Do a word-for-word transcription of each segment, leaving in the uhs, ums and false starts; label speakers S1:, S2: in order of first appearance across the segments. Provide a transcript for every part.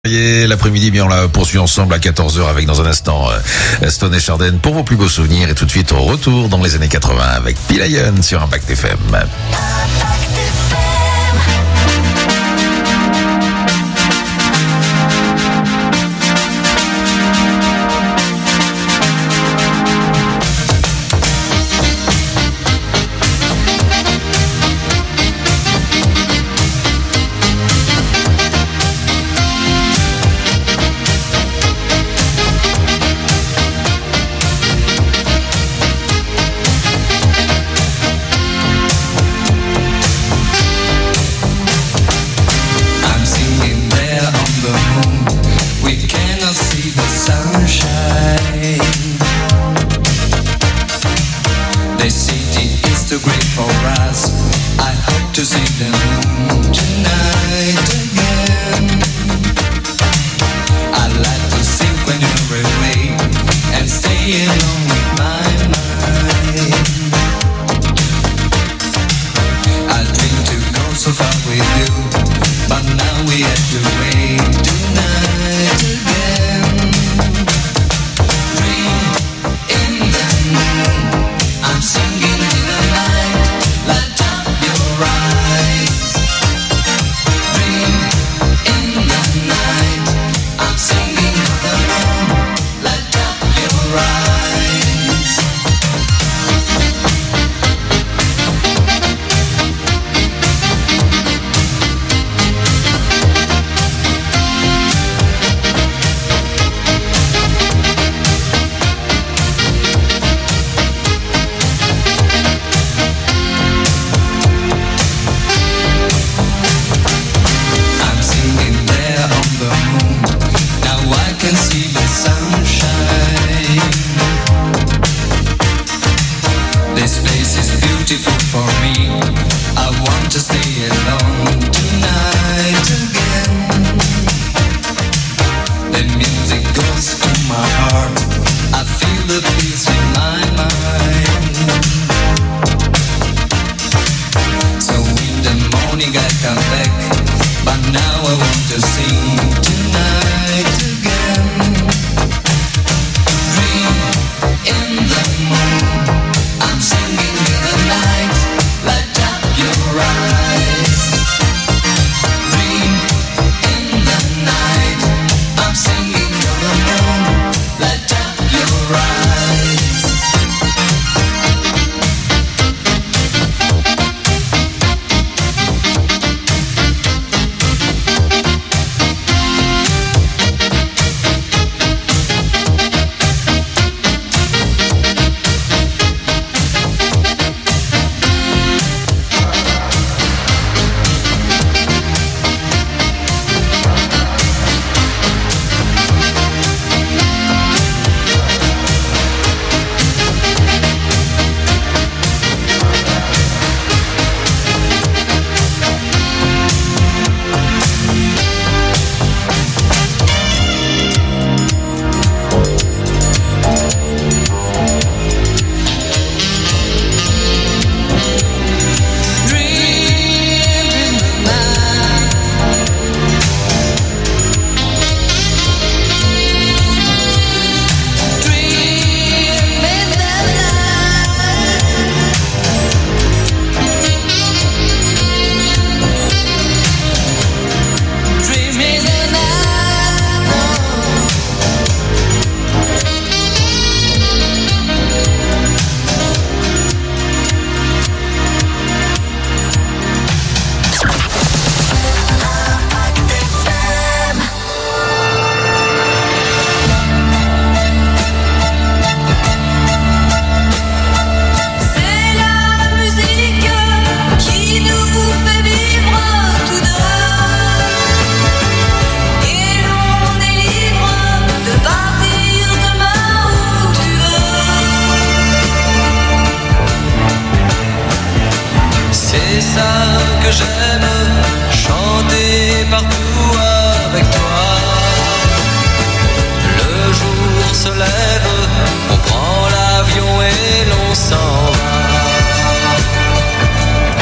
S1: L'après-midi, bien on la poursuit ensemble à quatorze heures avec dans un instant euh, Stone et Chardin pour vos plus beaux souvenirs et tout de suite au retour dans les années quatre-vingts avec Pilayon sur Impact F M. Impact F M.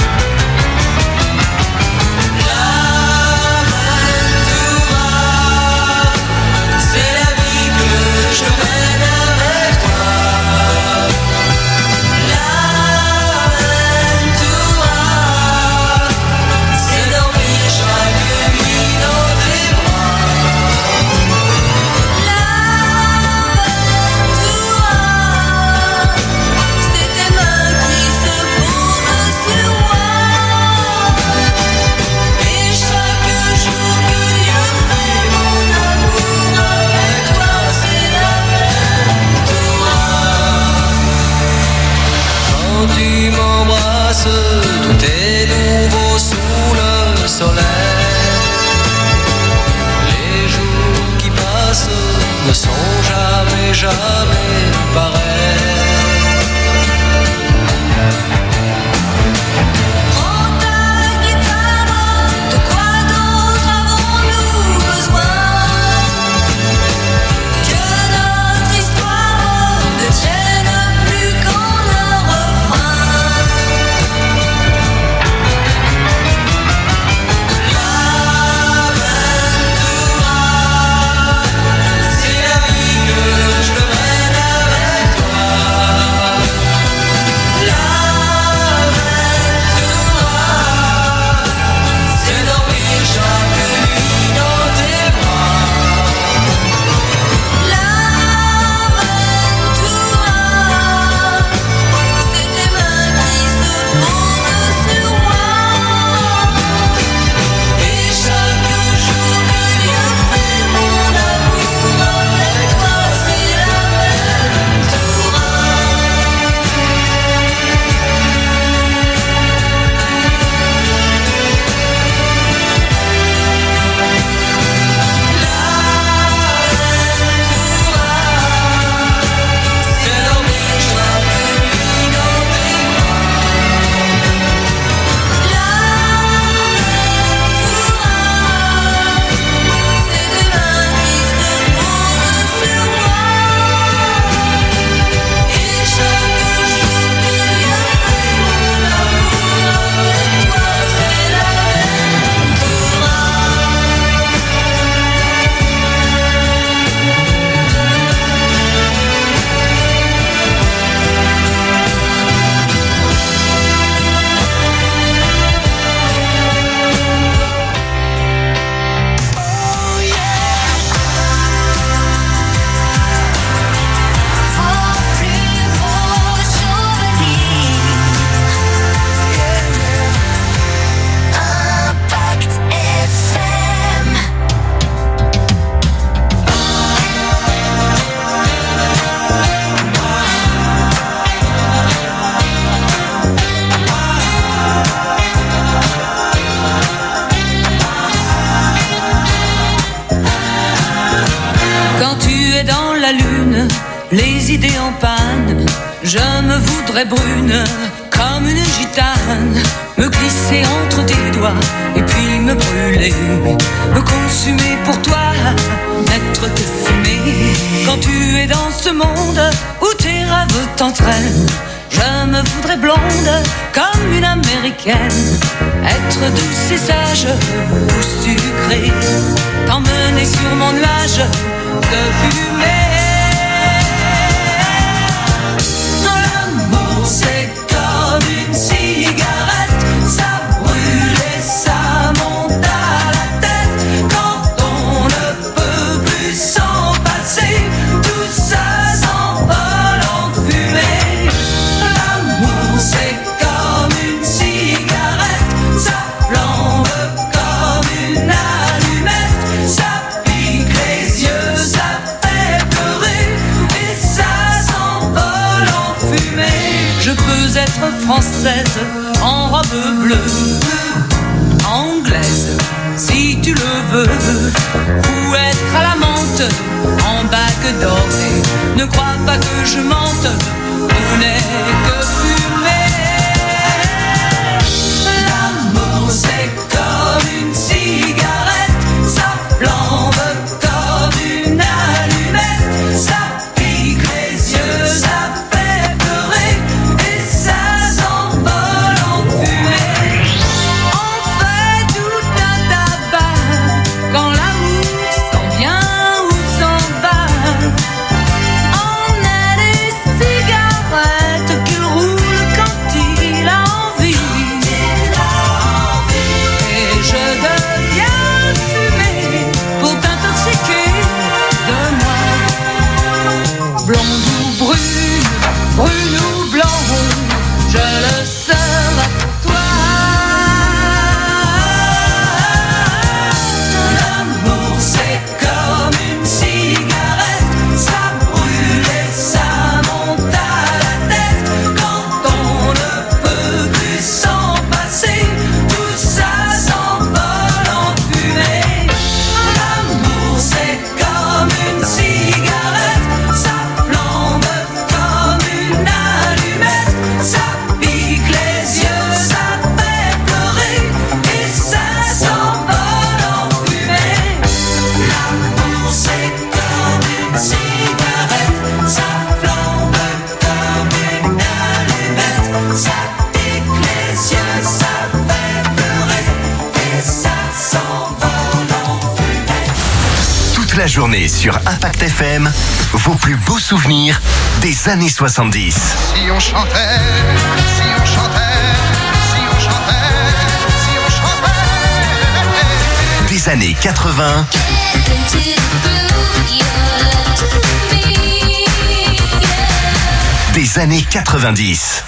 S2: La es dans la lune, les idées en panne, je me voudrais brune comme une gitane, me glisser entre tes doigts et puis me brûler, me consumer pour toi, n'être que fumée. Quand tu es dans ce monde où tes rêves t'entraînent, je me voudrais blonde comme une américaine, être douce et sage ou sucrée, t'emmener sur mon nuage de fumée. L'amour c'est comme une cigarette, ça brûle et ça monte à la tête. Quand on ne peut plus s'en passer, tout ça s'envole en fumée. L'amour c'est comme une cigarette, ça flambe comme une allumette, ça pique les yeux, ça fait pleurer et ça s'envole en fumée. Je peux être française en robe bleue, anglaise si tu le veux, ou être à la menthe en bague dorée. Ne crois pas que je mente, on n'est que fumée. L'amour c'est comme une cigarette, ça flambe comme une allumette, ça pique les yeux, ça fait pleurer et ça s'envole en fumée. On fait tout un tabac quand l'amour s'en vient ou s'en va. On a des cigarettes qu'il roule quand il a envie. Et je deviens fumée pour t'intoxiquer de moi. Blonde ou brune, brune ou blonde, je le serai pour toi. L'amour c'est comme une cigarette, ça brûle et ça monte à la tête. Quand on ne peut plus s'en passer, tout ça s'envole en fumée. L'amour c'est comme une cigarette, ça flambe comme une allumette, ça pique les yeux, ça fait pleurer et ça s'envole en fumée. L'amour c'est comme une cigarette, ça flambe comme une allumette, ça pique les yeux, ça fait pleurer et ça s'envole en fumée.
S3: Toute la journée sur Impact F M, vos plus beaux souvenirs des années soixante-dix.
S4: Si on chantait, si on chantait, si on chantait, si on chantait.
S3: Des années quatre-vingts des années quatre-vingt-dix.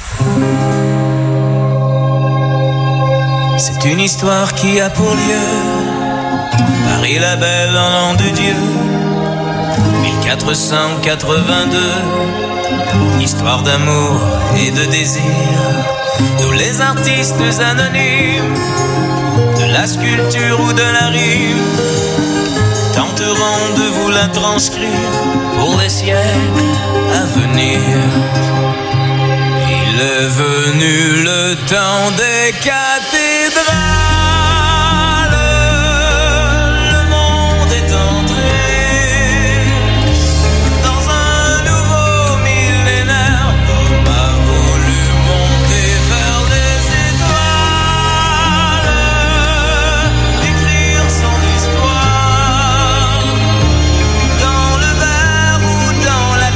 S5: C'est une histoire qui a pour lieu Paris la belle en l'an de Dieu mille quatre cent quatre-vingt-deux. Histoire d'amour et de désir. Tous les artistes anonymes de la sculpture ou de la rime tenteront de vous la transcrire pour les siècles à venir. Il est venu le temps des cathédrales. Le monde est entré dans un nouveau millénaire. L'homme a voulu monter vers les étoiles, écrire son histoire dans le verre ou dans la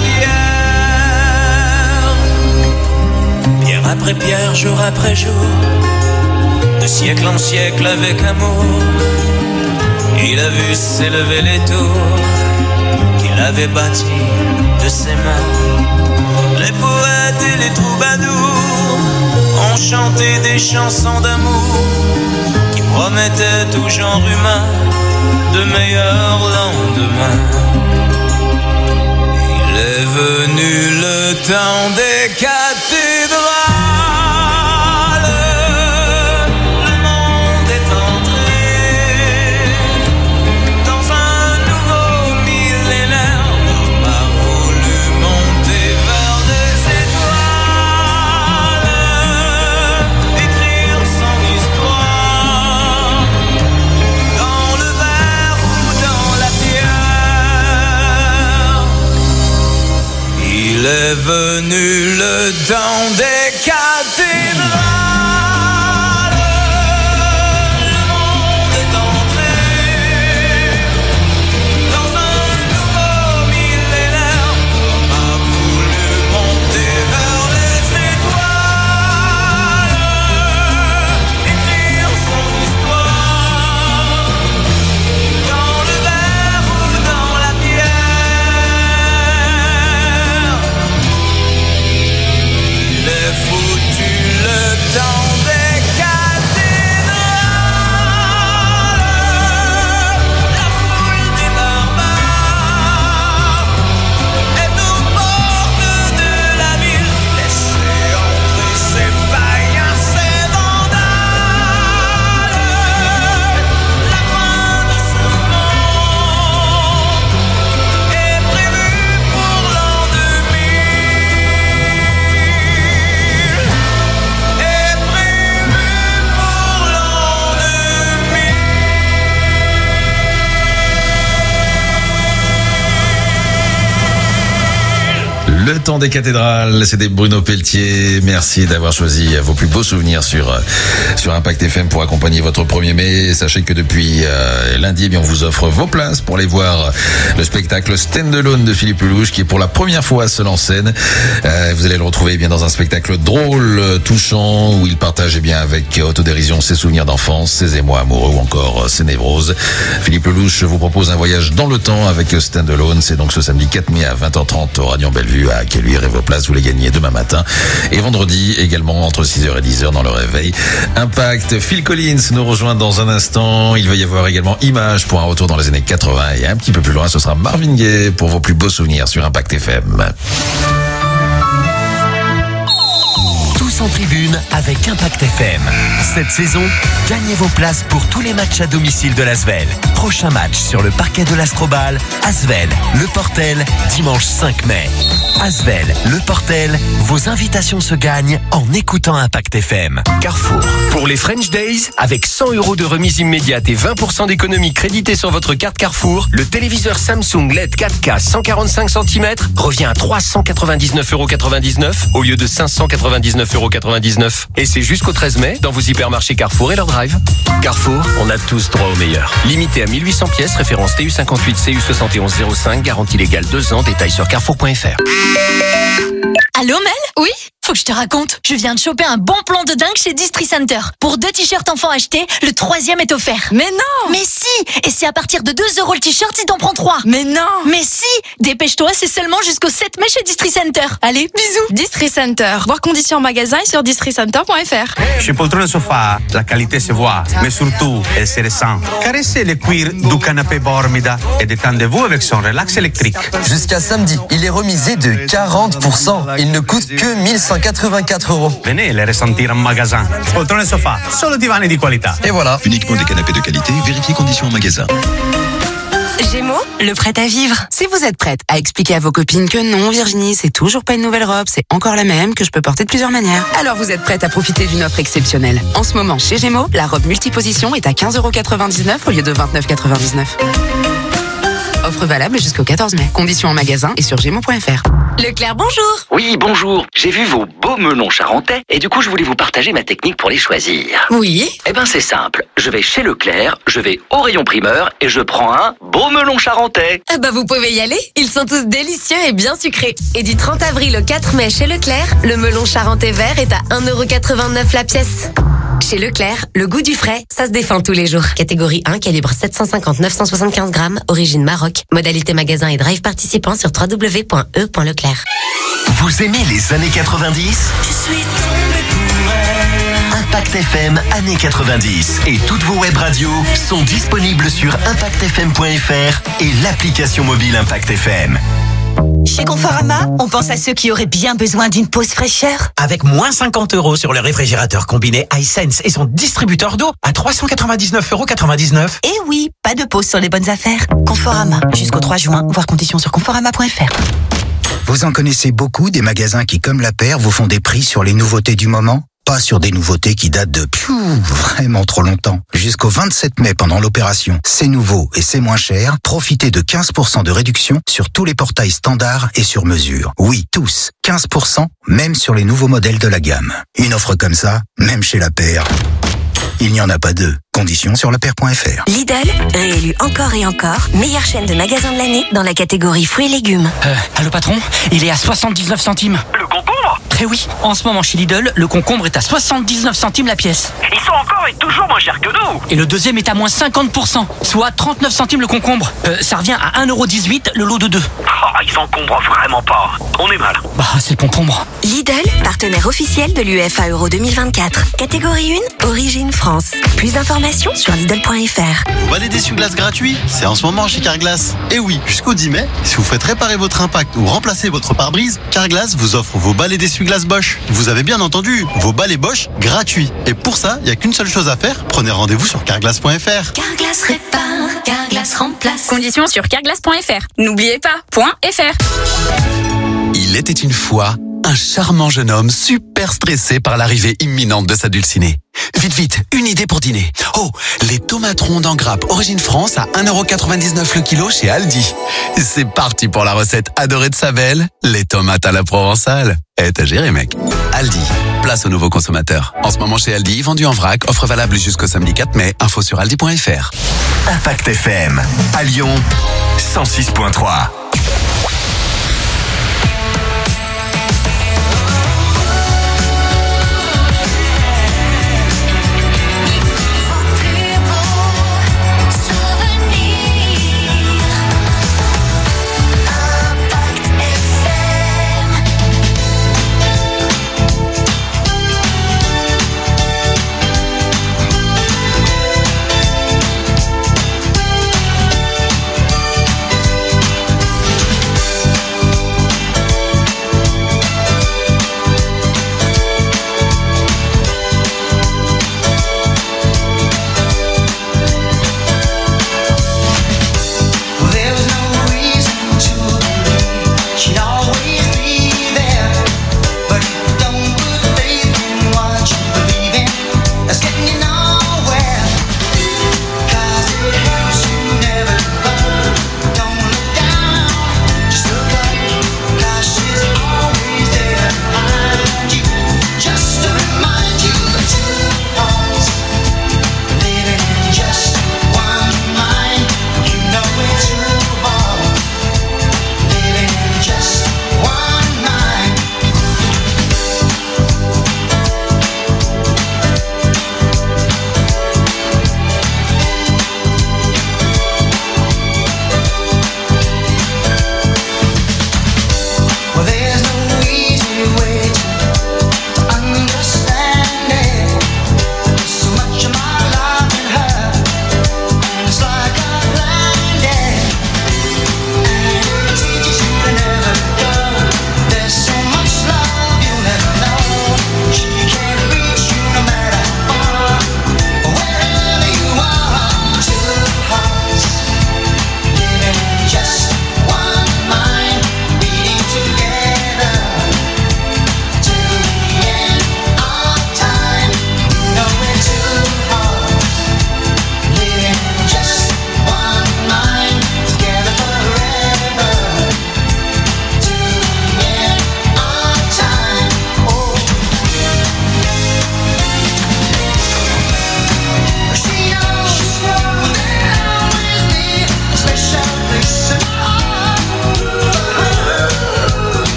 S5: pierre. Pierre après pierre, jour après jour, de siècle en siècle avec amour, il a vu s'élever les tours qu'il avait bâties de ses mains. Les poètes et les troubadours ont chanté des chansons d'amour qui promettaient au genre humain de meilleurs lendemains. Il est venu le temps des cathédrales. Il est venu le temps des cathédrales.
S1: Le temps des cathédrales, c'était Bruno Pelletier. Merci d'avoir choisi vos plus beaux souvenirs sur sur Impact F M pour accompagner votre premier mai. Sachez que depuis euh, lundi, eh bien, on vous offre vos places pour aller voir le spectacle Stand Alone de Philippe Lelouch, qui est pour la première fois seul en scène. Euh, vous allez le retrouver eh bien dans un spectacle drôle, touchant, où il partage eh bien avec autodérision ses souvenirs d'enfance, ses émois amoureux ou encore ses névroses. Philippe Lelouch vous propose un voyage dans le temps avec Stand Alone. C'est donc ce samedi quatre mai à vingt heures trente au Radiant Bellevue à Caluire, et vos places vous les gagnez demain matin et vendredi également entre six heures et dix heures dans le réveil. Impact, Phil Collins nous rejoint dans un instant. Il va y avoir également Images pour un retour dans les années quatre-vingts, et un petit peu plus loin ce sera Marvin Gaye pour vos plus beaux souvenirs sur Impact F M.
S3: Tous en tribune avec Impact F M. Cette saison, gagnez vos places pour tous les matchs à domicile de l'Asvel. Prochain match sur le parquet de l'Astrobal, Asvel, Le Portel, dimanche cinq mai. Asvel, Le Portel, vos invitations se gagnent en écoutant Impact F M.
S6: Carrefour. Pour les French Days, avec cent euros de remise immédiate et vingt pour cent d'économie créditée sur votre carte Carrefour, le téléviseur Samsung L E D quatre K cent quarante-cinq centimètres revient à trois cent quatre-vingt-dix-neuf euros quatre-vingt-dix-neuf au lieu de cinq cent quatre-vingt-dix-neuf euros quatre-vingt-dix-neuf. Et c'est jusqu'au treize mai dans vos hypermarchés Carrefour et leur drive. Carrefour, on a tous droit au meilleur. Limité à mille huit cents pièces, référence T U cinquante-huit C U soixante et onze zéro cinq, garantie légale deux ans, détails sur carrefour point f r.
S7: Allô Mel ? Oui ? Faut que je te raconte. Je viens de choper un bon plan de dingue chez Distri Center. Pour deux t-shirts enfants achetés, le troisième est offert.
S8: Mais non!
S7: Mais si! Et c'est à partir de deux euros le t-shirt si t'en prends trois.
S8: Mais non!
S7: Mais si! Dépêche-toi, c'est seulement jusqu'au sept mai chez Distri Center. Allez, bisous!
S8: Distri Center. Voir conditions en magasin et sur distri center point f r.
S9: Chez Poltrone Sofa, la qualité se voit, mais surtout, elle se ressent. Caressez le cuir du canapé Bormida et détendez-vous avec son relax électrique.
S10: Jusqu'à samedi, il est remisé de quarante pour cent. Il ne coûte que mille cent quatre-vingt-quatre euros.
S9: Venez le ressentir en magasin. Poltrone Sofa, solo divani di qualità.
S10: Et voilà.
S11: Uniquement des canapés de qualité, vérifiez conditions en magasin.
S12: Gémeaux, le prêt à vivre. Si vous êtes prête à expliquer à vos copines que non, Virginie, c'est toujours pas une nouvelle robe, c'est encore la même, que je peux porter de plusieurs manières, alors vous êtes prête à profiter d'une offre exceptionnelle. En ce moment, chez Gémeaux, la robe multiposition est à quinze euros quatre-vingt-dix-neuf au lieu de vingt-neuf euros quatre-vingt-dix-neuf. Offre valable jusqu'au quatorze mai. Conditions en magasin et sur gémeaux point f r.
S7: Leclerc, bonjour.
S13: Oui, bonjour. J'ai vu vos beaux melons charentais et du coup, je voulais vous partager ma technique pour les choisir.
S7: Oui.
S13: Eh ben, c'est simple. Je vais chez Leclerc, je vais au rayon primeur et je prends un beau melon charentais.
S12: Eh ben, vous pouvez y aller. Ils sont tous délicieux et bien sucrés. Et du trente avril au quatre mai chez Leclerc, le melon charentais vert est à un euro quatre-vingt-neuf la pièce. Chez Leclerc, le goût du frais, ça se défend tous les jours. Catégorie un, calibre sept cent cinquante neuf cent soixante-quinze grammes, origine Maroc. Modalité magasin et drive participant sur w w w point e point leclerc.
S3: Vous aimez les années quatre-vingt-dix?
S2: Je suis tombé pour elle.
S3: Impact F M années quatre-vingt-dix et toutes vos web radios sont disponibles sur impact f m point f r et l'application mobile Impact F M.
S14: Chez Conforama, on pense à ceux qui auraient bien besoin d'une pause fraîcheur.
S15: Avec moins cinquante euros sur le réfrigérateur combiné iSense et son distributeur d'eau à trois cent quatre-vingt-dix-neuf euros quatre-vingt-dix-neuf.
S14: Et oui, pas de pause sur les bonnes affaires. Conforama, jusqu'au trois juin, voir conditions sur conforama point f r.
S16: Vous en connaissez beaucoup des magasins qui, comme la paire, vous font des prix sur les nouveautés du moment? pas sur des nouveautés qui datent de piou, vraiment trop longtemps. Jusqu'au vingt-sept mai pendant l'opération C'est nouveau et c'est moins cher, profitez de quinze pour cent de réduction sur tous les portails standards et sur mesure. Oui, tous. quinze pour cent, même sur les nouveaux modèles de la gamme. Une offre comme ça, même chez La Paire, il n'y en a pas deux. Conditions sur lapaire point f r.
S17: Lidl, réélu encore et encore, meilleure chaîne de magasins de l'année dans la catégorie fruits et légumes.
S18: Euh, allô patron, il est à soixante-dix-neuf centimes.
S19: Le concombre ?
S18: Eh oui, en ce moment chez Lidl, le concombre est à soixante-dix-neuf centimes la pièce.
S19: Ils sont encore et toujours moins chers que nous.
S18: Et le deuxième est à moins cinquante pour cent, soit trente-neuf centimes le concombre. Euh, ça revient à un euro dix-huit le lot de deux.
S19: Oh, ils encombrent vraiment pas. On est mal.
S18: Bah, c'est le concombre.
S17: Lidl, partenaire officiel de l'U E F A Euro deux mille vingt-quatre. Catégorie un, origine France. Plus d'informations sur Lidl point f r.
S20: Vous balai d'essuie-glace gratuit, c'est en ce moment chez Carglass. Et oui, jusqu'au dix mai, si vous faites réparer votre impact ou remplacer votre pare-brise, Carglass vous offre vos balais d'essuie-glace Bosch. Vous avez bien entendu, vos balais Bosch gratuits. Et pour ça, il n'y a qu'une seule chose à faire, prenez rendez-vous sur carglass point f r.
S17: Carglass répare, Carglass remplace.
S8: Conditions sur carglass point f r. N'oubliez pas, .fr.
S21: Il était une fois un charmant jeune homme super stressé par l'arrivée imminente de sa dulcinée. Vite, vite, une idée pour dîner. Oh, les tomates rondes en grappe Origine France à un euro quatre-vingt-dix-neuf le kilo chez Aldi. C'est parti pour la recette adorée de sa belle, les tomates à la provençale. Eh, t'as géré, mec. Aldi, place aux nouveaux consommateurs. En ce moment chez Aldi, vendu en vrac, offre valable jusqu'au samedi quatre mai. Info sur aldi point f r.
S3: Impact F M, à Lyon, cent six point trois.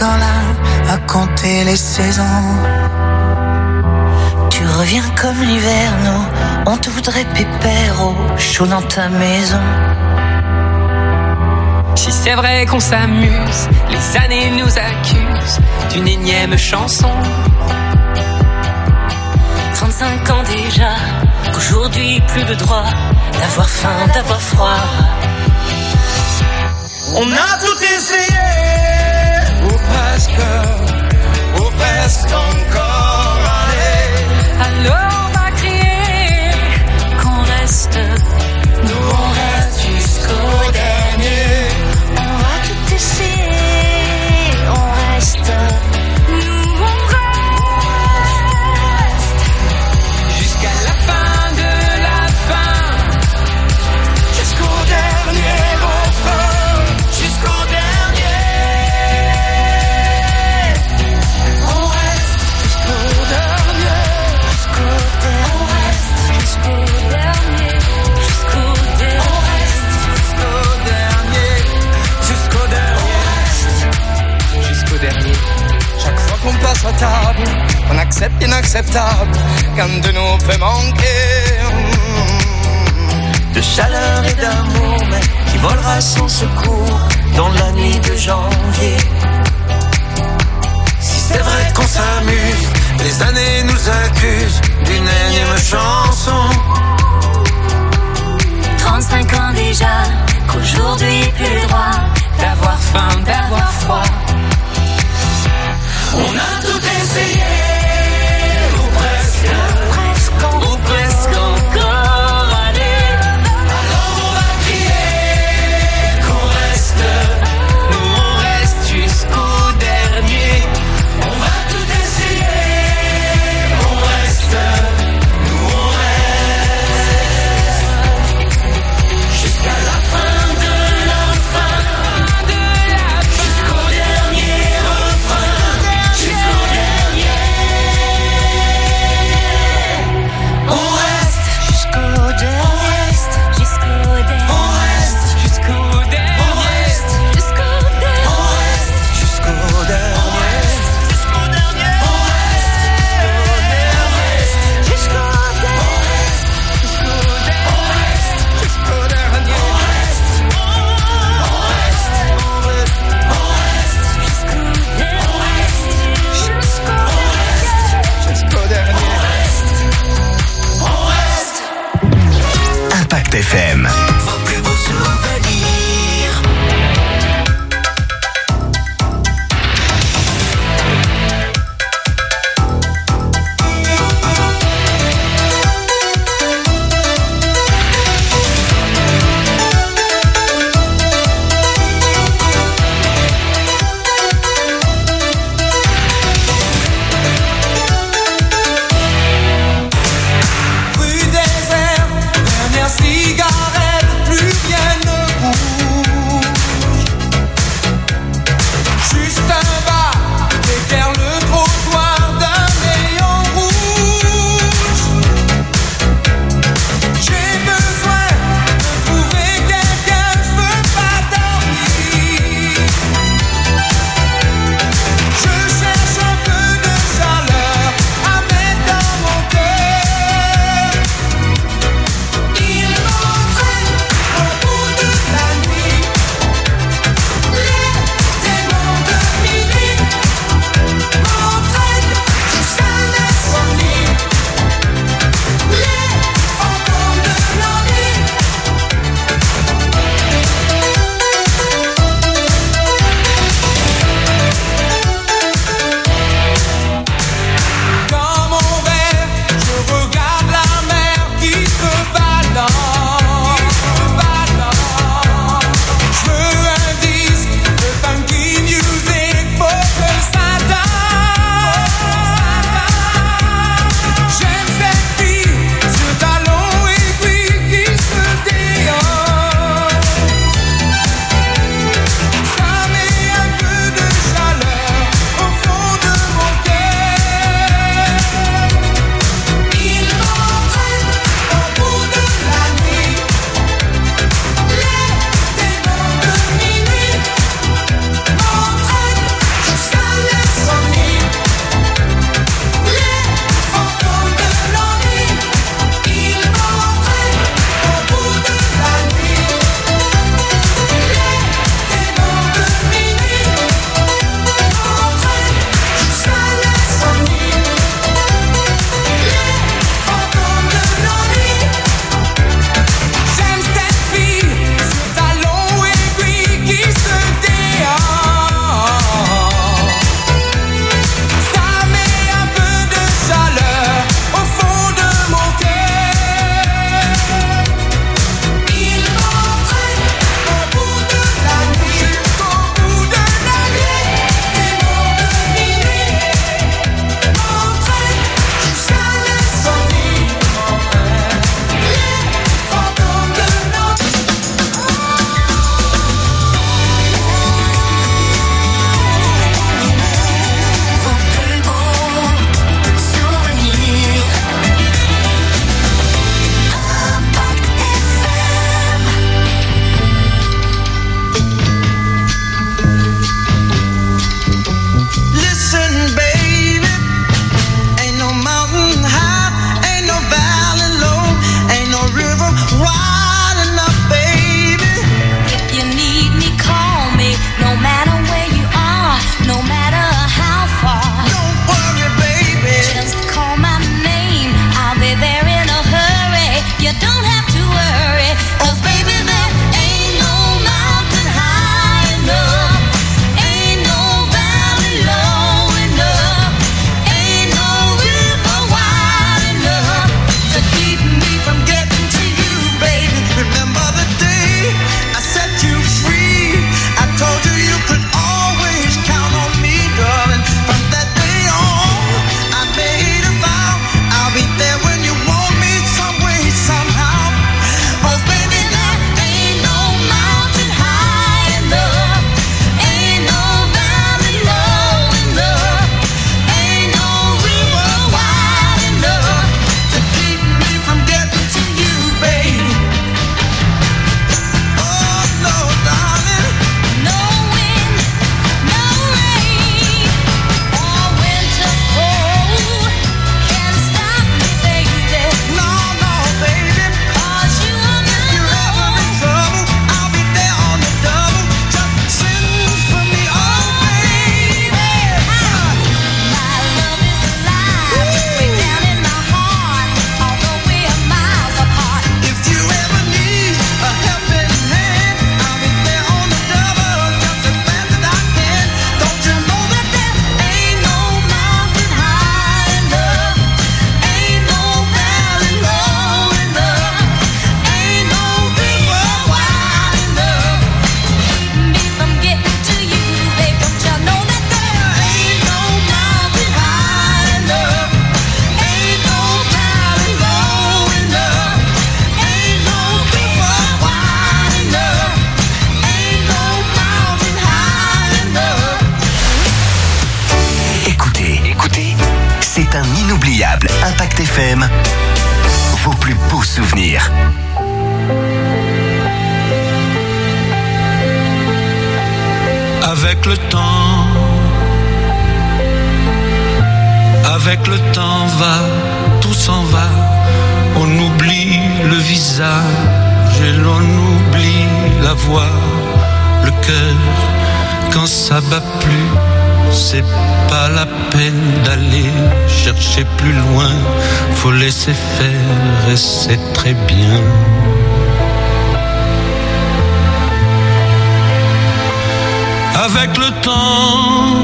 S2: encore là à compter les saisons. Tu reviens comme l'hiver, nous, on te voudrait pépère au chaud dans ta maison.
S4: Si c'est vrai qu'on s'amuse, les années nous accusent d'une énième chanson.
S2: trente-cinq ans déjà, qu'aujourd'hui plus le droit d'avoir faim, d'avoir froid.
S4: On a tout essayé, ou presque, ou presque encore. Allez, alors on va crier qu'on reste, nous on reste jusqu'au dernier.
S2: On va tout essayer, on reste,
S4: nous on reste jusqu'à la fin de la fin, jusqu'au dernier refrain, jusqu'au dernier. On reste jusqu'au dernier, jusqu'au dernier, jusqu'au dernier, jusqu'au dernier. On reste jusqu'au dernier, jusqu'au dernier, jusqu'au dernier.
S22: Chaque fois qu'on passe à table, on accepte l'inacceptable, qu'un de nous peut manquer.
S2: de chaleur et d'amour, mais qui volera sans secours dans la nuit de janvier.
S4: Si c'est vrai qu'on s'amuse, les années nous accusent d'une énième chanson.
S2: Trente-cinq ans déjà, qu'aujourd'hui plus le droit
S4: d'avoir faim, d'avoir froid. On a tout essayé, ou presque,
S2: presque,
S4: ou presque encore. Allez, alors on va crier qu'on reste, nous on reste jusqu'au dernier. On va tout essayer, on reste, nous on reste jusqu'à la fin de la fin, de la fin, jusqu'au dernier refrain, jusqu'au dernier. On reste
S2: jusqu'au dernier, jusqu'au dernier,
S4: on reste jusqu'au dernier, on reste jusqu'au dernier, on reste jusqu'au dernier, jusqu'au dernier, on reste jusqu'au dernier, jusqu'au dernier, on reste jusqu'au dernier, on reste, on reste, on reste, on reste jusqu'au dernier, on reste jusqu'au dernier, on reste.
S3: Impact F M.
S4: Vos plus beaux souvenirs. Rue désert, dernière cigarette.
S3: F M, vos plus beaux souvenirs.
S1: Avec le temps, avec le temps va, tout s'en va. On oublie le visage et l'on oublie la voix, le cœur. Quand ça bat plus, c'est pas la peine d'aller chercher plus loin. Faut laisser faire et c'est très bien. Avec le temps,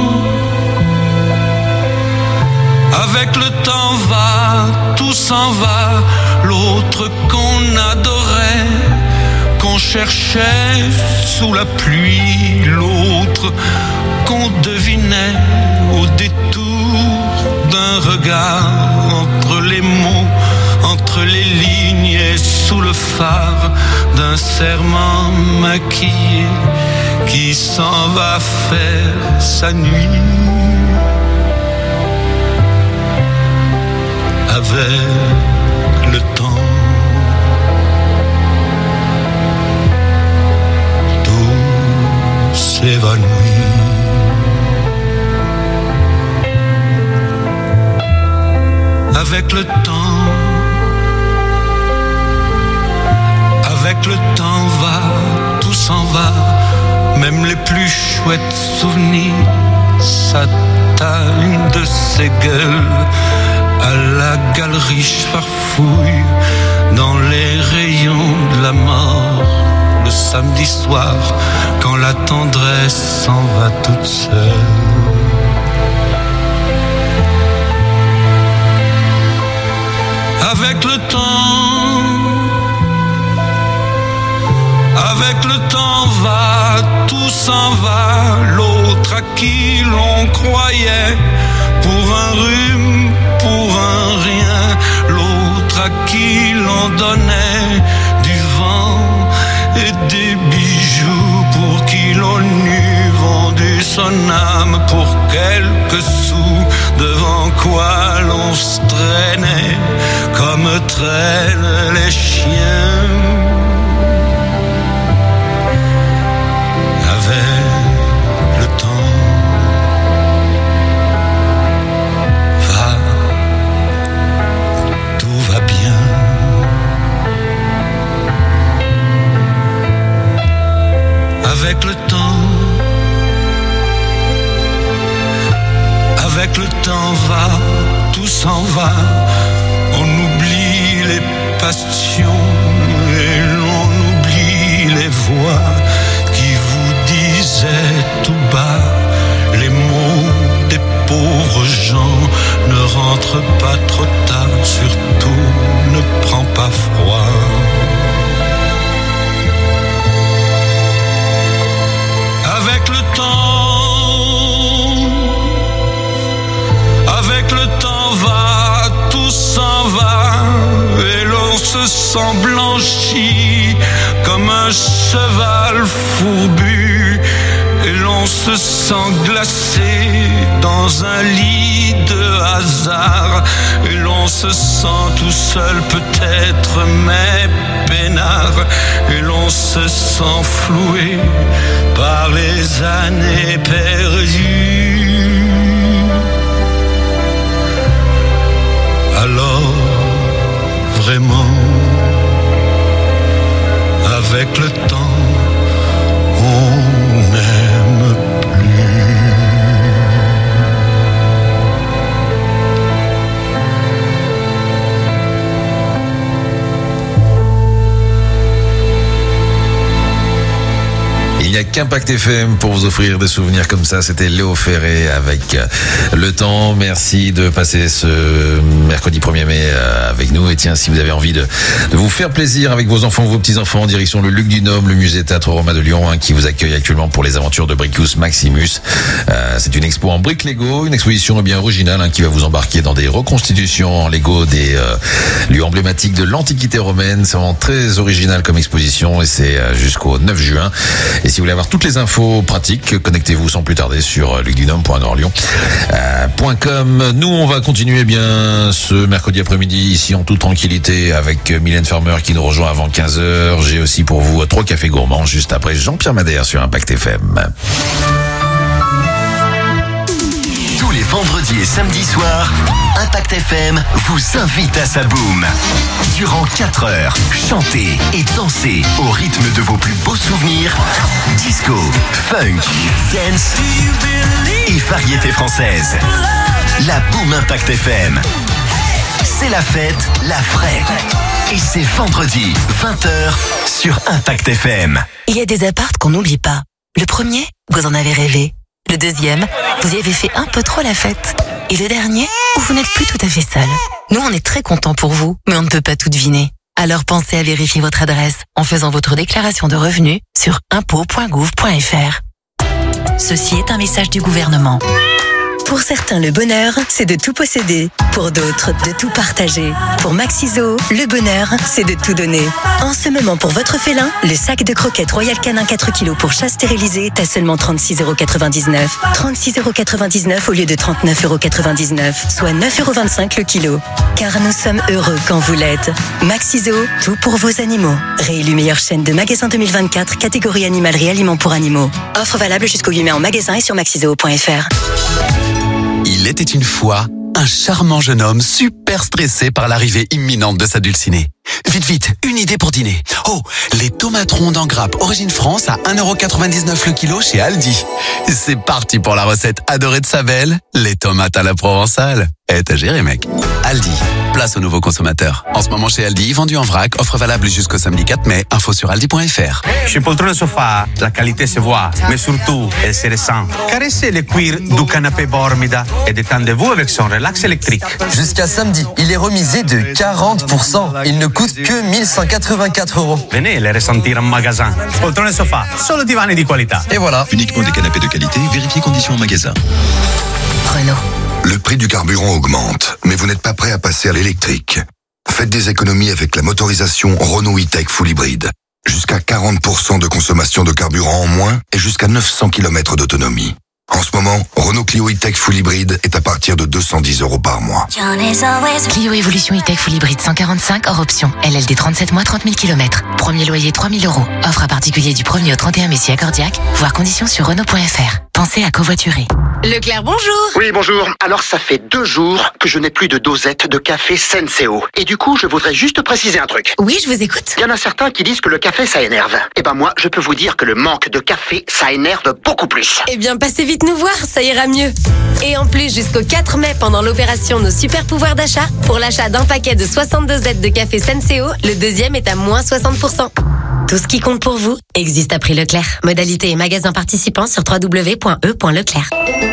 S1: avec le temps va, tout s'en va. L'autre qu'on adorait, qu'on cherchait sous la pluie, l'autre qu'on devinait au détour d'un regard, entre les mots, entre les lignes et sous le phare d'un serment maquillé qui s'en va faire sa nuit. Avec le temps, tout s'évanouit. Avec le temps, avec le temps va, tout s'en va. Même les plus chouettes souvenirs s'atteignent de ces gueules. À la galerie farfouille dans les rayons de la mort. Le samedi soir, quand la tendresse s'en va toute seule. Avec le temps, avec le temps va, tout s'en va. L'autre à qui l'on croyait pour un rhume, pour un rien. L'autre à qui l'on donnait du vent et des bijoux, pour qui l'on eût vendu son âme pour quelques sous, devant quoi l'on se traînait comme traînent les chiens. Avec le temps va, tout va bien. Avec le temps, avec le temps va, tout s'en va. On oublie les passions et l'on oublie les voix qui vous disaient tout bas les mots des pauvres gens. Ne rentre pas trop tard, surtout ne prends pas froid. Avec le temps, avec le temps va, tout s'en va, et l'on se sent blanchi comme un cheval fourbu, et l'on se sent glacé dans un lit de hasard, et l'on se sent tout seul peut-être mais peinard, et l'on se sent floué par les années perdues. Alors vraiment, avec le temps, on n'aime plus.
S5: Il n'y a qu'Impact F M pour vous offrir des souvenirs comme ça. C'était Léo Ferré avec le temps. Merci de passer ce mercredi premier mai avec nous. Et tiens, si vous avez envie de, de vous faire plaisir avec vos enfants ou vos petits-enfants, direction le Luc du Nôme, le musée Théâtre Romain de Lyon, hein, qui vous accueille actuellement pour les aventures de Bricus Maximus. Euh, c'est une expo en briques Lego, une exposition bien originale, hein, qui va vous embarquer dans des reconstitutions en Lego des euh, lieux emblématiques de l'Antiquité romaine. C'est vraiment très original comme exposition et c'est euh, jusqu'au neuf juin. Et si vous voulez avoir toutes les infos pratiques, connectez-vous sans plus tarder sur luc dunham point grandlyon point com. Nous, on va continuer bien ce mercredi après-midi ici en toute tranquillité avec Mylène Farmer qui nous rejoint avant quinze heures. J'ai aussi pour vous trois cafés gourmands juste après Jean-Pierre Madère sur Impact F M.
S3: Tous les vendredis et samedis soirs, Impact F M vous invite à sa boum. Durant quatre heures, chantez et dansez au rythme de vos plus beaux souvenirs. Disco, funk, dance et variété française. La boum Impact F M. C'est la fête, la vraie. Et c'est vendredi, vingt heures, sur Impact F M.
S14: Il y a des apparts qu'on n'oublie pas. Le premier, vous en avez rêvé. Le deuxième, vous y avez fait un peu trop la fête. Et le dernier, où vous n'êtes plus tout à fait seul. Nous, on est très contents pour vous, mais on ne peut pas tout deviner. Alors pensez à vérifier votre adresse en faisant votre déclaration de revenus sur impôts point gouv point f r.
S6: Ceci est un message du gouvernement.
S9: Pour certains, le bonheur, c'est de tout posséder. Pour d'autres, de tout partager. Pour Maxiso, le bonheur, c'est de tout donner. En ce moment, pour votre félin, le sac de croquettes Royal Canin quatre kilos pour chat stérilisé est à seulement trente-six euros quatre-vingt-dix-neuf. trente-six euros quatre-vingt-dix-neuf au lieu de trente-neuf euros quatre-vingt-dix-neuf, soit neuf euros vingt-cinq le kilo. Car nous sommes heureux quand vous l'êtes. Maxiso, tout pour vos animaux. Réélu meilleure chaîne de magasins deux mille vingt-quatre, catégorie animalerie aliments pour animaux. Offre valable jusqu'au huit mai en magasin et sur maxiso point f r.
S21: Il était une fois un charmant jeune homme super stressé par l'arrivée imminente de sa dulcinée. Vite, vite, une idée pour dîner. Oh, les tomates rondes en grappe Origine France à un euro quatre-vingt-dix-neuf le kilo chez Aldi. C'est parti pour la recette adorée de sa belle, les tomates à la provençale. Eh, t'as géré, mec. Aldi, place aux nouveaux consommateurs. En ce moment chez Aldi, vendu en vrac, offre valable jusqu'au samedi quatre mai. Info sur aldi point f r.
S23: Chez Poltrone Sofa, la qualité se voit, mais surtout, elle se ressent. Caressez le cuir du canapé Bormida et détendez-vous avec son relax électrique.
S10: Jusqu'à samedi, il est remisé de quarante pour cent. Il ne coûte que mille cent quatre-vingt-quatre euros.
S23: Venez les ressentir en magasin. Poltrone Sofa, solo divani di qualità.
S10: Et voilà.
S11: Uniquement des canapés de qualité, vérifiez conditions en magasin.
S14: Renault.
S24: Le prix du carburant augmente, mais vous n'êtes pas prêt à passer à l'électrique. Faites des économies avec la motorisation Renault E-Tech Full Hybrid. Jusqu'à quarante pour cent de consommation de carburant en moins et jusqu'à neuf cents kilomètres d'autonomie. En ce moment, Renault Clio E-Tech Full Hybrid est à partir de deux cent dix euros par mois.
S12: Clio Evolution E-Tech Full Hybrid cent quarante-cinq hors option. L L D trente-sept mois, trente mille kilomètres. Premier loyer trois mille euros. Offre à particulier du premier au trente et un mai si accordiaque. Voir conditions sur Renault point f r. Pensez à covoiturer.
S8: Leclerc, bonjour.
S25: Oui, bonjour. Alors, ça fait deux jours que je n'ai plus de dosette de café Senseo. Et du coup, je voudrais juste préciser un truc.
S8: Oui, je vous écoute.
S25: Il y en a certains qui disent que le café, ça énerve. Eh ben moi, je peux vous dire que le manque de café, ça énerve beaucoup plus.
S8: Eh bien, passez vite nous voir, ça ira mieux. Et en plus, jusqu'au quatre mai, pendant l'opération Nos Super Pouvoirs d'achat, pour l'achat d'un paquet de soixante-deux Z de café Senseo, le deuxième est à moins soixante pour cent. Tout ce qui compte pour vous existe à prix Leclerc. Modalité et magasin participants sur w w w point e point leclerc.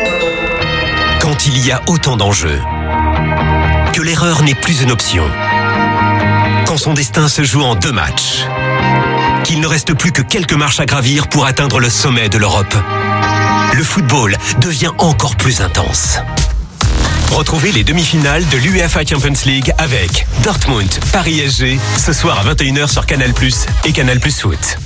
S26: Quand il y a autant d'enjeux, que l'erreur n'est plus une option, quand son destin se joue en deux matchs, qu'il ne reste plus que quelques marches à gravir pour atteindre le sommet de l'Europe, le football devient encore plus intense. Retrouvez les demi-finales de l'UEFA Champions League avec Dortmund, Paris S G, ce soir à vingt et une heures sur Canal plus, et Canal plus Foot.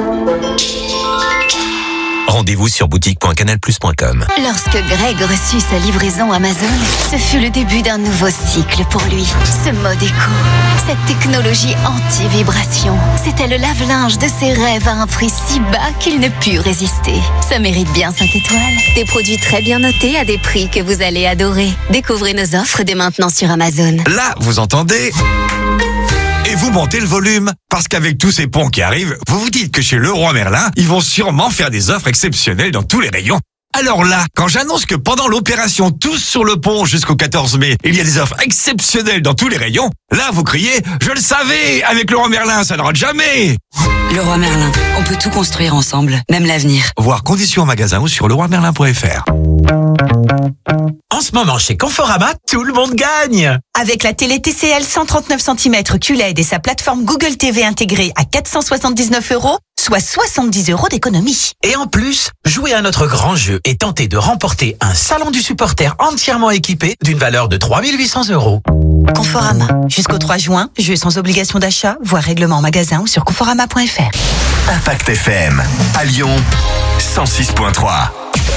S26: Rendez-vous sur boutique point canal plus point com.
S7: Lorsque Greg reçut sa livraison Amazon, ce fut le début d'un nouveau cycle pour lui. Ce mode éco, cette technologie anti-vibration, c'était le lave-linge de ses rêves à un prix si bas qu'il ne put résister. Ça mérite bien cinq étoiles. Des produits très bien notés à des prix que vous allez adorer. Découvrez nos offres dès maintenant sur Amazon.
S27: Là, vous entendez ? Et vous montez le volume, parce qu'avec tous ces ponts qui arrivent, vous vous dites que chez Leroy Merlin, ils vont sûrement faire des offres exceptionnelles dans tous les rayons. Alors là, quand j'annonce que pendant l'opération Tous sur le pont jusqu'au quatorze mai, il y a des offres exceptionnelles dans tous les rayons, là vous criez « Je le savais, avec Leroy Merlin, ça ne rate jamais !»
S14: Leroy Merlin, on peut tout construire ensemble, même l'avenir.
S27: Voir conditions en magasin ou sur leroy merlin point f r.
S15: En ce moment, chez Conforama, tout le monde gagne.
S6: Avec la télé T C L cent trente-neuf centimètres Q L E D et sa plateforme Google T V intégrée à quatre cent soixante-dix-neuf euros,
S14: soit soixante-dix euros d'économie.
S15: Et en plus, jouez à notre grand jeu et tentez de remporter un salon du supporter entièrement équipé d'une valeur de trois mille huit cents euros.
S14: Conforama. Jusqu'au trois juin, jeu sans obligation d'achat, voire règlement en magasin ou sur conforama point f r.
S3: Impact F M, à Lyon, cent six point trois.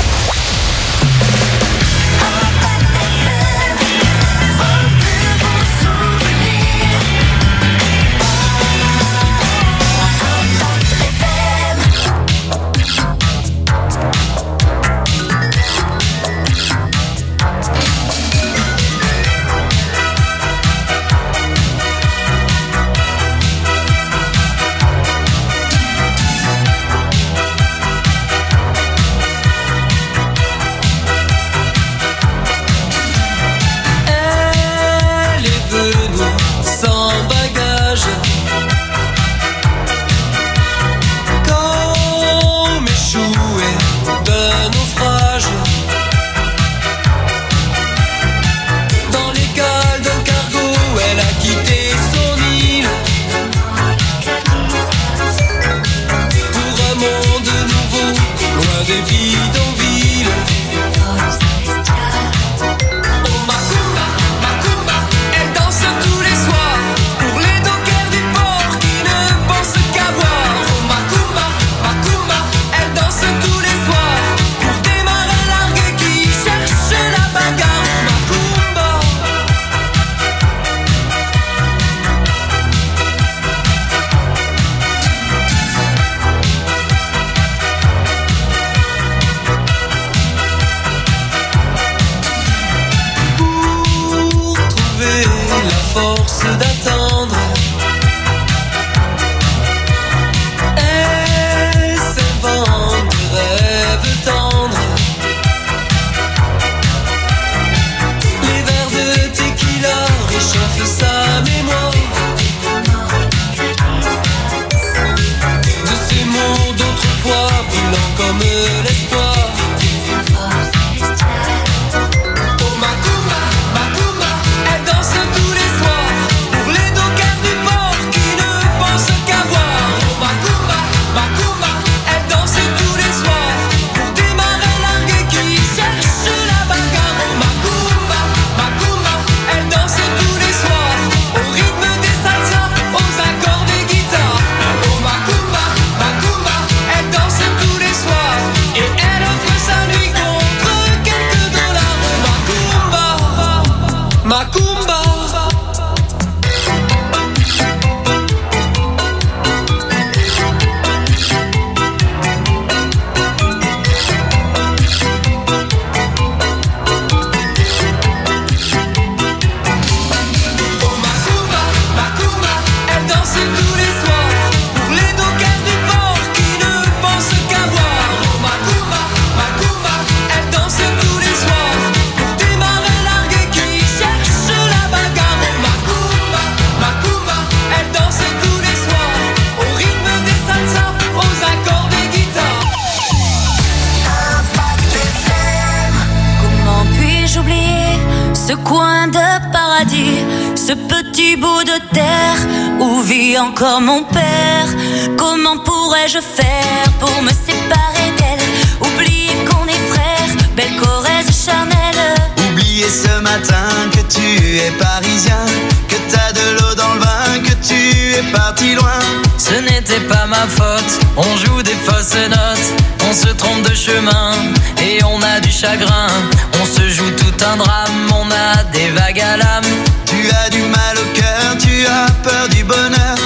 S2: Encore mon père, comment pourrais-je faire pour me séparer d'elle? Oublier qu'on est frères, belle Corrèze charnelle.
S4: Oublier ce matin que tu es parisien, que t'as de l'eau dans le vin, que tu es parti loin.
S2: Ce n'était pas ma faute, on joue des fausses notes, on se trompe de chemin et on a du chagrin. On se joue tout un drame, on a des vagues à l'âme.
S4: Tu as du mal au cœur, tu as peur du bonheur.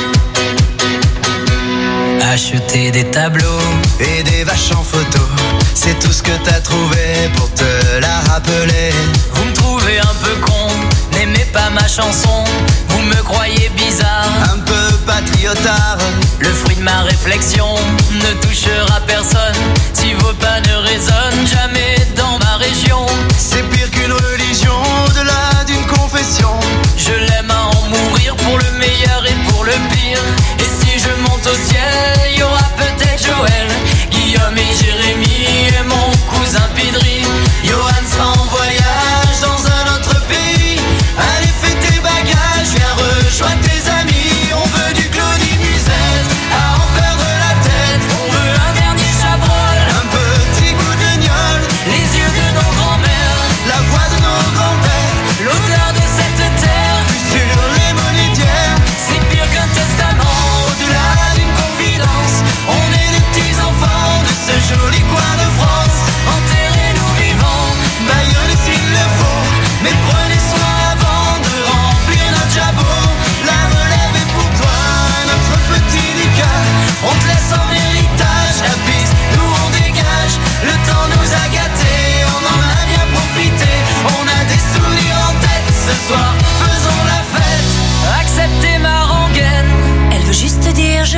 S2: Acheter des tableaux
S4: et des vaches en photo, c'est tout ce que t'as trouvé pour te la rappeler.
S2: Vous me trouvez un peu con, n'aimez pas ma chanson. Vous me croyez bizarre,
S4: un peu patriotard.
S2: Le fruit de ma réflexion ne touchera personne si vos pas ne résonnent jamais dans ma région.
S4: C'est pire qu'une religion, au-delà d'une confession.
S2: Je l'aime à en mourir pour le meilleur et pour le pire. Et si je monte au ciel, il y aura peut-être Joël, Guillaume et Jérémy et mon cousin Pidri. Johan sera en voyage dans un autre pays. Allez, fais tes bagages, viens rejoindre tes amis. On veut du Claudie Musette à en perdre la tête.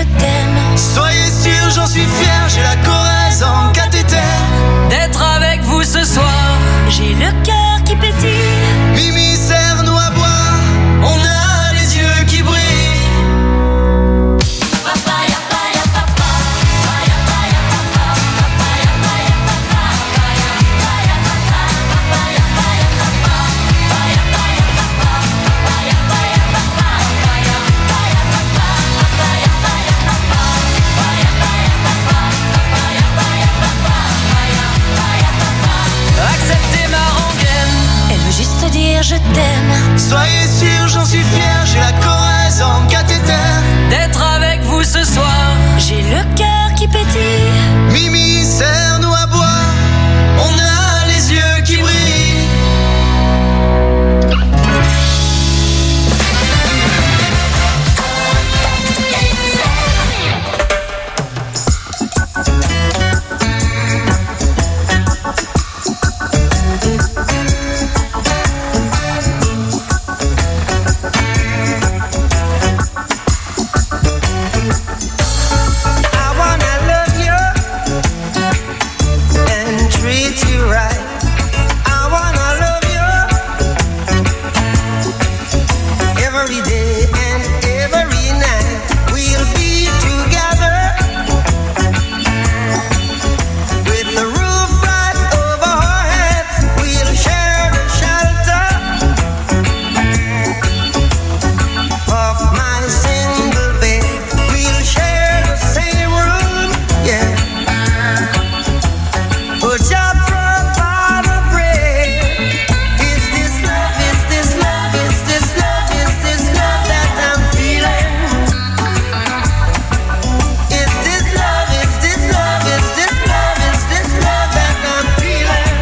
S2: je t'aime.
S4: Soyez sûr, j'en suis fier, j'ai la Corrèze en cathéter. D'être avec vous ce soir,
S2: J'ai le cœur qui pétille.
S4: Mimi serre-nous à boire, on a les yeux qui brillent. Acceptez ma rengaine,
S2: Elle veut juste dire je t'aime.
S4: soyez sûr, j'en suis fier, j'ai la Corrèze en cathéter. D'être avec vous ce soir,
S2: J'ai le cœur qui pétille.
S4: Mimi serre-nous à boire, on a les yeux qui brillent. I wanna love you and treat you right. I wanna love you every day and every night. We'll be together with the roof right over our heads. We'll share the shelter of my single bed. We'll share the same room, yeah. But your provide a bread. Is this love? Is this love? Is this love? Is this love that I'm feeling? Is this love? Is this love? Is this love? Is this love that I'm feeling?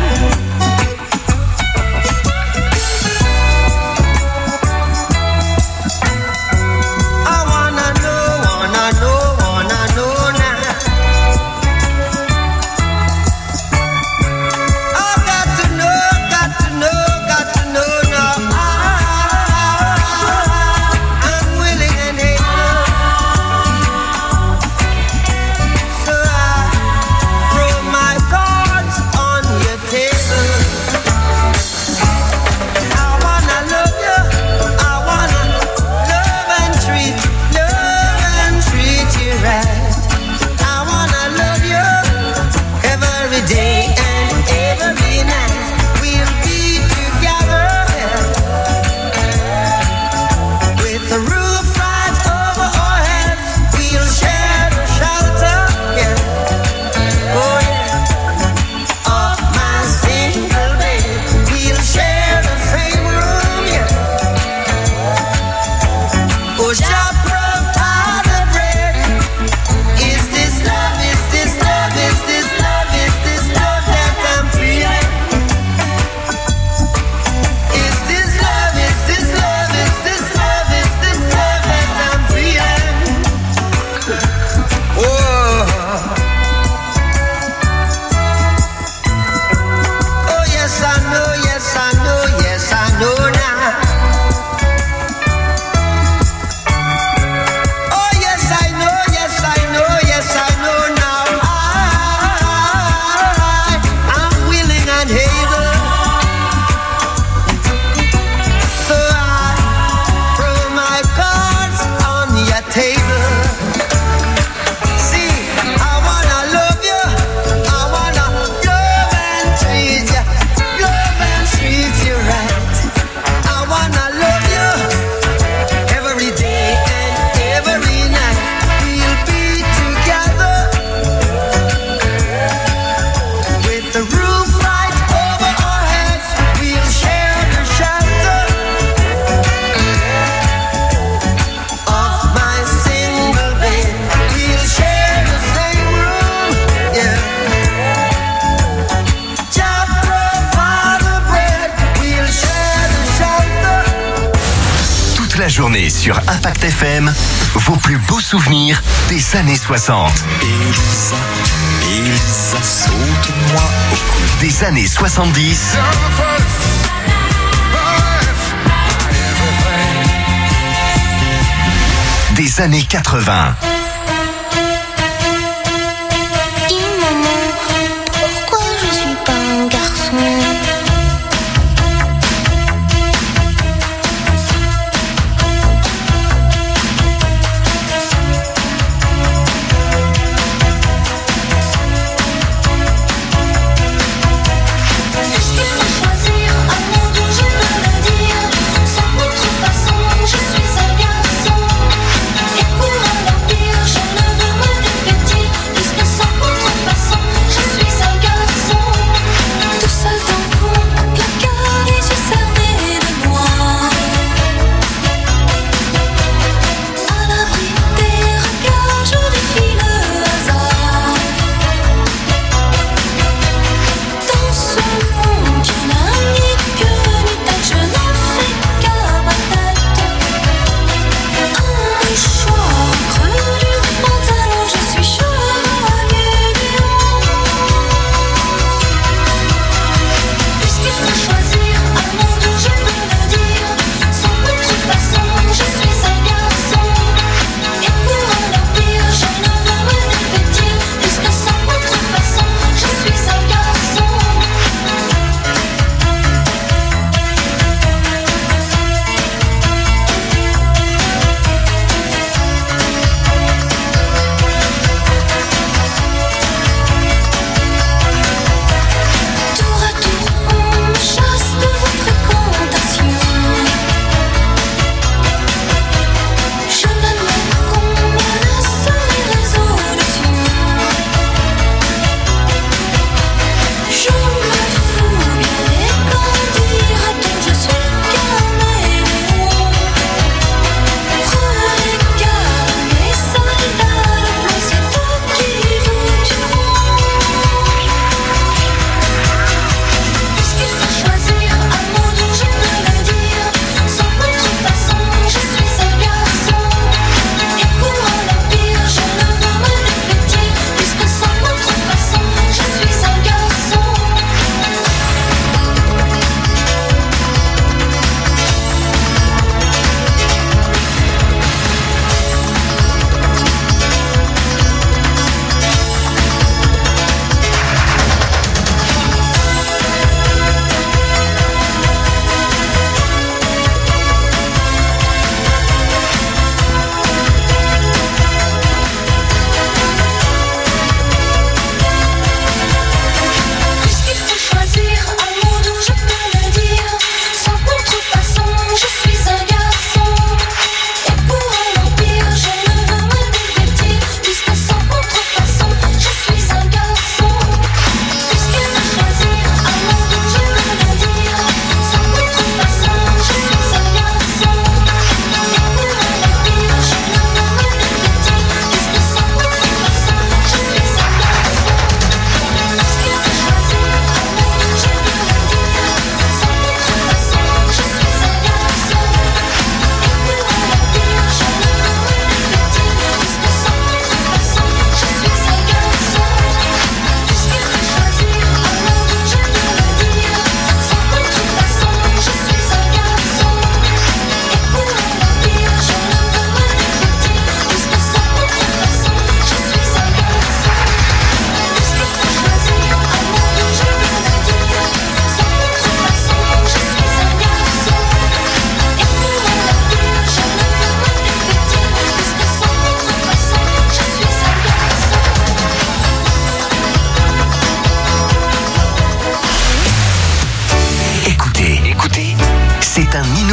S4: I wanna know, wanna know, wanna know now. I got to know, got to know, got to know now. I, I'm willing and able, so I throw my cards on your table. I wanna love you, I wanna love and treat, love and treat you right. I wanna love you every day and every night. We'll be together with the roof right over our heads. We'll share the shelter, yeah. Oh yeah, of my single bed. We'll share the same room, yeah. Oh, Jah provide the bread. Is this love? Is this love? Is this love? Is this love that I'm feeling? Is this love? Is this love? Is this love? Is this love that I'm feeling? Oh, oh yes I know, yes I know, yes I know now. Oh yes I know, yes I know, yes I know now. I, I'm willing and able, so I throw my cards on your table. See, I wanna love you, I wanna love and treat you, love and treat you right. I wanna love you every day and every night. We'll be together with the roof right over our heads. We'll share the shelter of my single bed. We'll share the same room, yeah. Jah provide the bread. We'll share the shelter.
S3: Toute la journée sur Impact F M, vos plus beaux souvenirs des années soixante.
S11: Elisa, Elisa, saute-moi au cou.
S3: Des années soixante-dix des années quatre-vingts.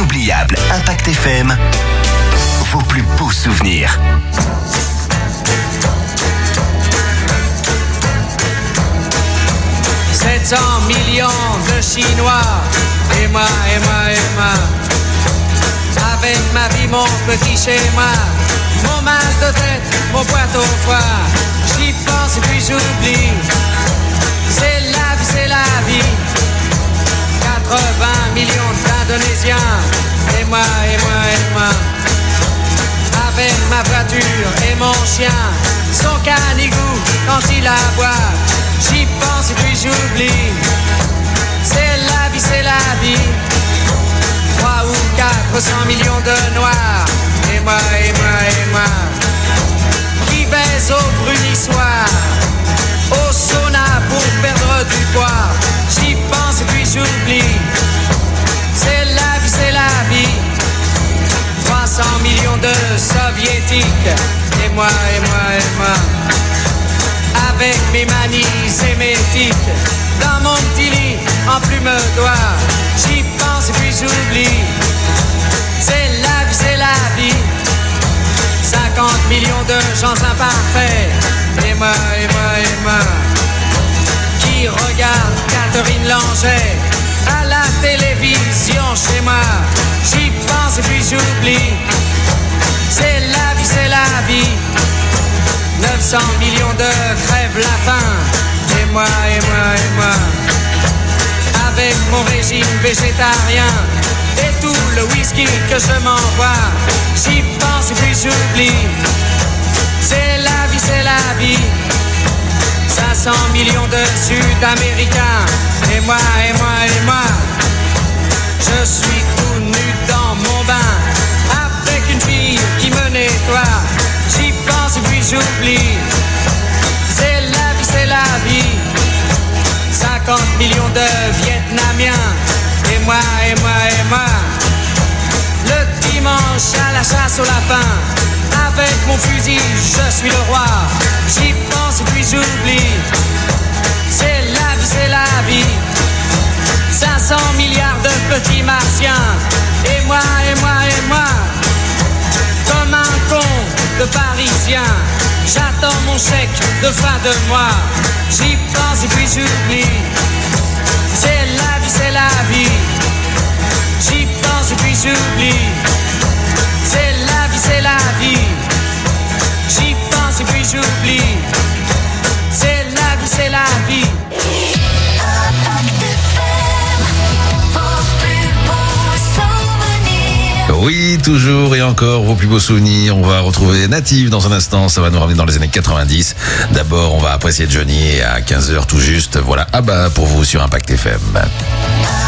S3: inoubliable. Impact F M, vos plus beaux souvenirs.
S13: sept cents millions de Chinois, et moi, et moi, et moi. Avec ma vie, mon petit schéma, mon mal de tête, mon poids au foie. J'y pense et puis j'oublie. C'est la vie, c'est la vie. quatre-vingts millions d'Indonésiens, et moi, et moi, et moi. Avec ma voiture et mon chien, son canigou quand il aboie. J'y pense et puis j'oublie. C'est la vie, c'est la vie. Trois ou quatre cents millions de noirs, et moi, et moi, et moi. Qui baise au brunissoir, au sauna pour perdre du poids. J'y pense et puis j'oublie. C'est la vie, c'est la vie. trois cents millions de soviétiques, et moi, et moi, et moi. Avec mes manies et mes tics, dans mon petit lit, en plume d'oie. J'y pense et puis j'oublie. C'est la vie, c'est la vie. cinquante millions de gens imparfaits, et moi, et moi, et moi. Qui regarde Catherine Langer à la télévision chez moi. J'y pense et puis j'oublie. C'est la vie, c'est la vie. neuf cents millions de crèvent la faim, et moi, et moi, et moi. Avec mon régime végétarien et tout le whisky que je m'envoie. J'y pense et puis j'oublie. C'est la vie, c'est la vie. cinq cents millions de Sud-Américains, et moi, et moi, et moi. Je suis tout nu dans mon bain, avec une fille qui me nettoie. J'y pense et puis j'oublie. C'est la vie, c'est la vie. cinquante millions de Vietnamiens, et moi, et moi, et moi. Le dimanche à la chasse au lapin, avec mon fusil, je suis le roi. J'y pense et puis j'oublie. C'est la vie, c'est la vie. cinq cents milliards de petits martiens, et moi, et moi, et moi. Comme un con de Parisien, j'attends mon chèque de fin de mois. J'y pense et puis j'oublie. C'est la vie, c'est la vie. J'y pense et puis j'oublie. C'est la vie, c'est la vie. J'y pense et puis j'oublie. C'est la vie, c'est la vie.
S5: Oui, toujours et encore vos plus beaux souvenirs. On va retrouver Native dans un instant. Ça va nous ramener dans les années quatre-vingt-dix. D'abord, on va apprécier Johnny et à quinze heures tout juste. Voilà, ah bah pour vous sur Impact F M.